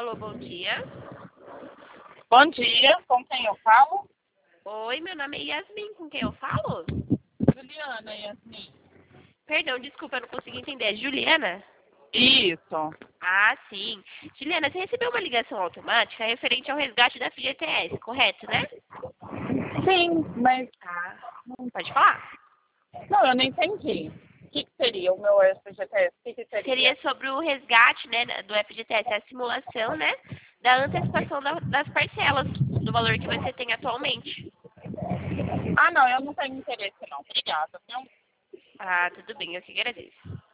Alô, bom dia. Bom dia, com quem eu falo? Oi, meu nome é Yasmin, com quem eu falo? Juliana, Yasmin. Perdão, desculpa, eu não consegui entender. É Juliana? Isso. Ah, sim. Juliana, você recebeu uma ligação automática referente ao resgate da FGTS, correto, né? Sim, mas Ah, pode falar. não, eu não entendi. O que seria o meu FGTS? O que seria? Seria sobre o resgate, né, do FGTS, a simulação, né, da antecipação das parcelas, do valor que você tem atualmente. Ah, não, eu não tenho interesse não. Obrigada, viu? Ah, tudo bem, eu que agradeço.